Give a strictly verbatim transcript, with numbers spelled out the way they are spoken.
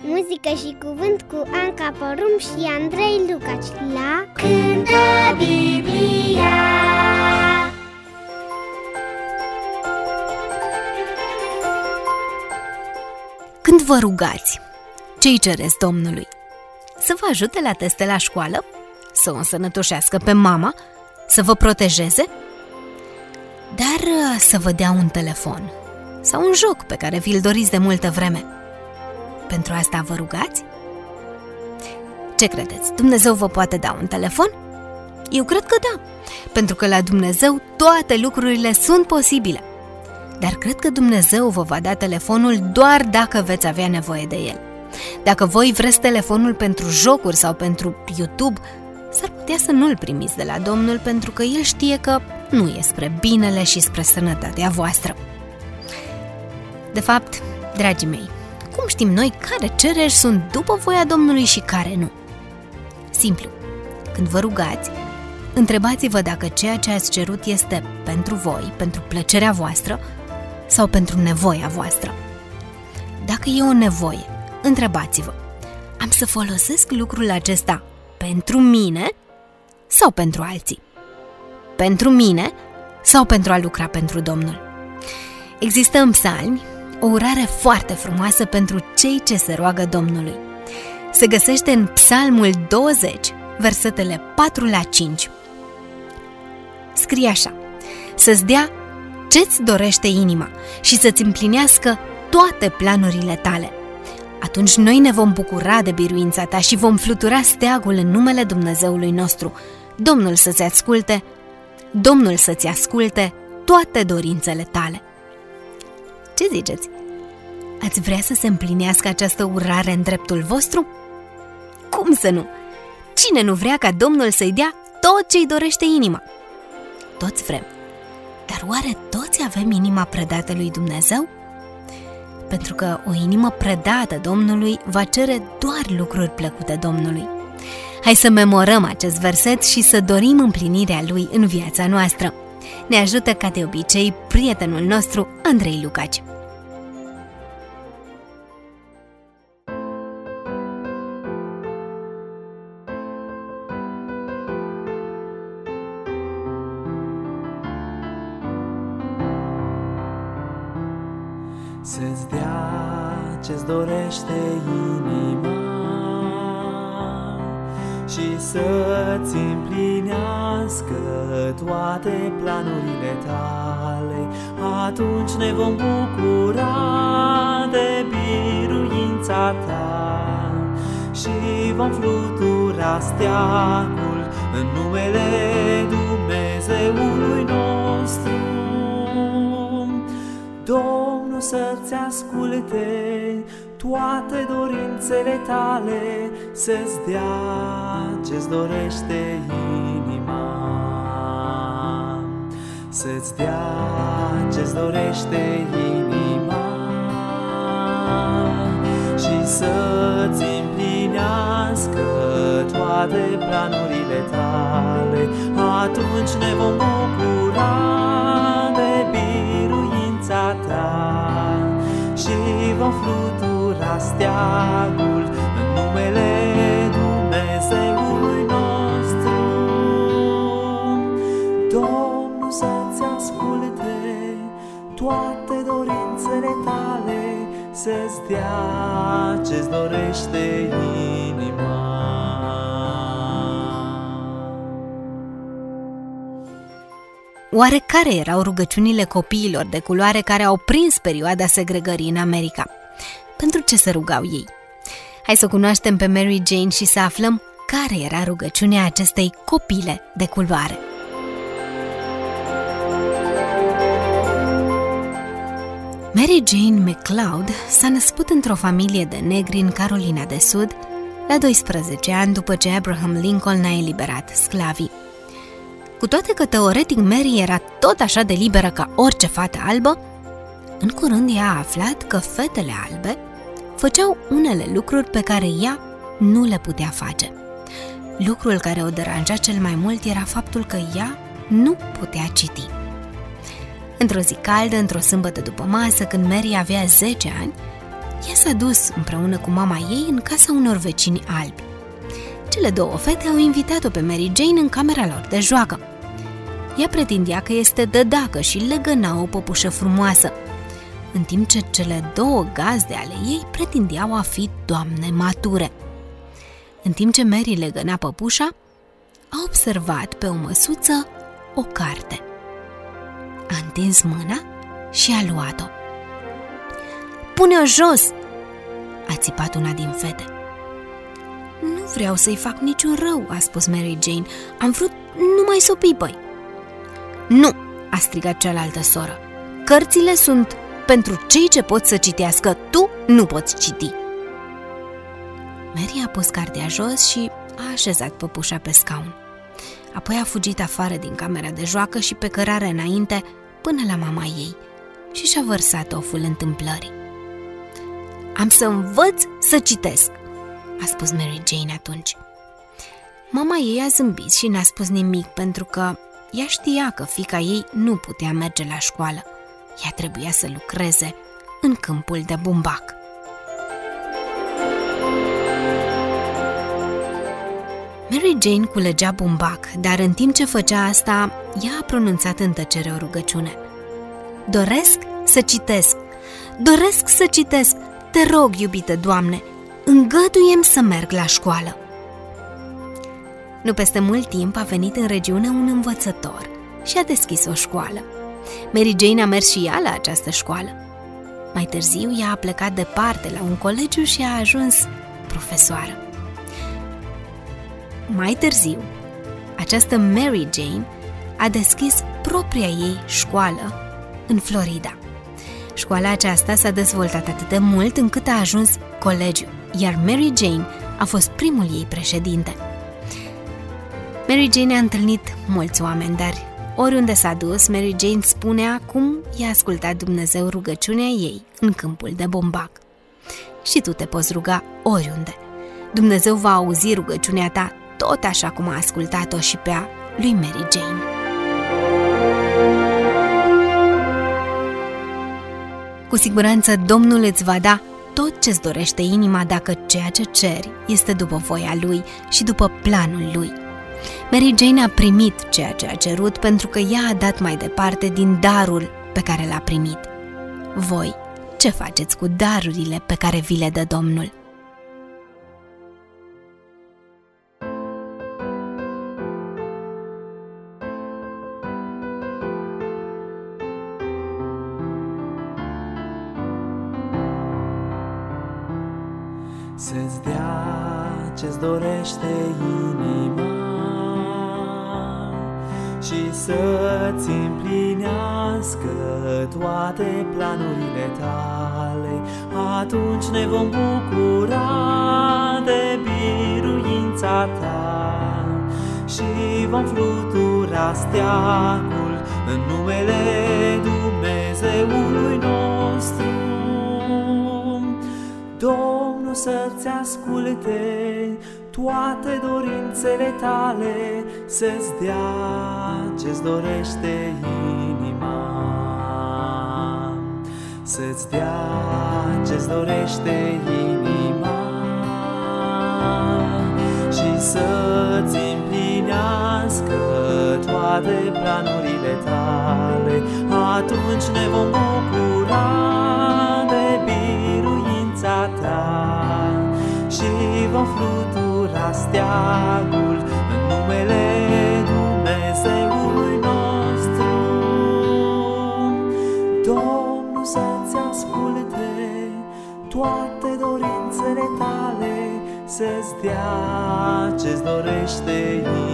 Muzică și cuvânt cu Anca Porum și Andrei Lucaci la Cântă Biblia. Când vă rugați, ce-i cereți Domnului? Să vă ajute la teste la școală? Să o însănătoșească pe mama? Să vă protejeze? Dar să vă dea un telefon sau un joc pe care vi-l doriți de multă vreme. Pentru asta vă rugați? Ce credeți? Dumnezeu vă poate da un telefon? Eu cred că da, pentru că la Dumnezeu toate lucrurile sunt posibile. Dar cred că Dumnezeu vă va da telefonul doar dacă veți avea nevoie de el. Dacă voi vreți telefonul pentru jocuri sau pentru YouTube, s-ar putea să nu-l primiți de la Domnul, pentru că El știe că nu e spre binele și spre sănătatea voastră. De fapt, dragii mei, cum știm noi care cereri sunt după voia Domnului și care nu? Simplu, când vă rugați, întrebați-vă dacă ceea ce ați cerut este pentru voi, pentru plăcerea voastră sau pentru nevoia voastră. Dacă e o nevoie, întrebați-vă, am să folosesc lucrul acesta pentru mine sau pentru alții? Pentru mine sau pentru a lucra pentru Domnul? Există în Psalmi o urare foarte frumoasă pentru cei ce se roagă Domnului. Se găsește în Psalmul douăzeci, versetele patru la cinci. Scrie așa: să-ți dea ce-ți dorește inima și să-ți împlinească toate planurile tale. Atunci noi ne vom bucura de biruința ta și vom flutura steagul în numele Dumnezeului nostru. Domnul să-ți asculte, Domnul să-ți asculte toate dorințele tale. Ce ziceți? Ați vrea să se împlinească această urare în dreptul vostru? Cum să nu? Cine nu vrea ca Domnul să-i dea tot ce-i dorește inima? Toți vrem. Dar oare toți avem inima predată lui Dumnezeu? Pentru că o inimă predată Domnului va cere doar lucruri plăcute Domnului. Hai să memorăm acest verset și să dorim împlinirea lui în viața noastră. Ne ajută ca de obicei prietenul nostru Andrei Lucaci. Să-ți dea ce-ți dorește inima și să-ți împlinească toate planurile tale. Atunci ne vom bucura de biruința ta și vom flutura steagul în numele Dumnezeului nostru. Domnul să-ți asculte toate dorințele tale, să-ți dea ce-ți dorește inima, să-ți dea ce-ți dorește inima și să-ți împlinească toate planurile tale. Atunci ne vom bucura de biruința ta și vom flutura steagul în numele Dumnezeului nostru. Domnul să-ți asculte toate dorințele tale, să-ți dea ce-ți dorește inima. Oare care erau rugăciunile copiilor de culoare care au prins perioada segregării în America? Pentru ce se rugau ei? Hai să o cunoaștem pe Mary Jane și să aflăm care era rugăciunea acestei copile de culoare. Mary Jane McLeod s-a născut într-o familie de negri în Carolina de Sud la doisprezece ani după ce Abraham Lincoln a eliberat sclavii. Cu toate că teoretic Mary era tot așa de liberă ca orice fată albă, în curând ea a aflat că fetele albe făceau unele lucruri pe care ea nu le putea face. Lucrul care o deranja cel mai mult era faptul că ea nu putea citi. Într-o zi caldă, într-o sâmbătă după masă, când Mary avea zece ani, ea s-a dus împreună cu mama ei în casa unor vecini albi. Cele două fete au invitat-o pe Mary Jane în camera lor de joacă. Ea pretindea că este dădacă și legăna o păpușă frumoasă, în timp ce cele două gazde ale ei pretindeau a fi doamne mature. În timp ce Mary legăna păpușa, a observat pe o măsuță o carte. A întins mâna și a luat-o. "Pune-o jos!" a țipat una din fete. "Nu vreau să-i fac niciun rău," a spus Mary Jane. "Am vrut numai să o pipăi." "Nu!" a strigat cealaltă soră. "Cărțile sunt pentru cei ce pot să citească, tu nu poți citi." Mary a pus cartea jos și a așezat păpușa pe scaun. Apoi a fugit afară din camera de joacă și pe cărare înainte până la mama ei și și-a vărsat oful întâmplării. "Am să învăț să citesc," a spus Mary Jane atunci. Mama ei a zâmbit și n-a spus nimic pentru că ea știa că fiica ei nu putea merge la școală. Ea trebuia să lucreze în câmpul de bumbac. Mary Jane culegea bumbac, dar în timp ce făcea asta, ea a pronunțat în tăcere o rugăciune. "Doresc să citesc! Doresc să citesc! Te rog, iubite Doamne, îngăduie-mi să merg la școală!" Nu peste mult timp a venit în regiune un învățător și a deschis o școală. Mary Jane a mers și ea la această școală. Mai târziu, ea a plecat departe la un colegiu și a ajuns profesoară. Mai târziu, această Mary Jane a deschis propria ei școală în Florida. Școala aceasta s-a dezvoltat atât de mult încât a ajuns colegiu, iar Mary Jane a fost primul ei președinte. Mary Jane a întâlnit mulți oameni, dar oriunde s-a dus, Mary Jane spunea cum i-a ascultat Dumnezeu rugăciunea ei în câmpul de bumbac. Și tu te poți ruga oriunde. Dumnezeu va auzi rugăciunea ta tot așa cum a ascultat-o și pe a lui Mary Jane. Cu siguranță Domnul îți va da tot ce-ți dorește inima dacă ceea ce ceri este după voia Lui și după planul Lui. Mary Jane a primit ceea ce a cerut pentru că ea a dat mai departe din darul pe care l-a primit. Voi, ce faceți cu darurile pe care vi le dă Domnul? Să-ți dea ce-ți dorește inima și să-ți împlinească toate planurile tale. Atunci ne vom bucura de biruința ta și vom flutura steagul în numele Dumnezeului nostru. Domnul să-ți asculte toate dorințele tale, să-ți dea ce-ți dorește inima, să-ți dea ce-ți dorește inima și să-ți împlinească toate planurile tale. Atunci ne vom bucura de biruința ta și vom flutura steagul în numele Dumnezeului nostru. Domnul să-ți asculte toate dorințele tale, să-ți dea ce-ți dorește inima,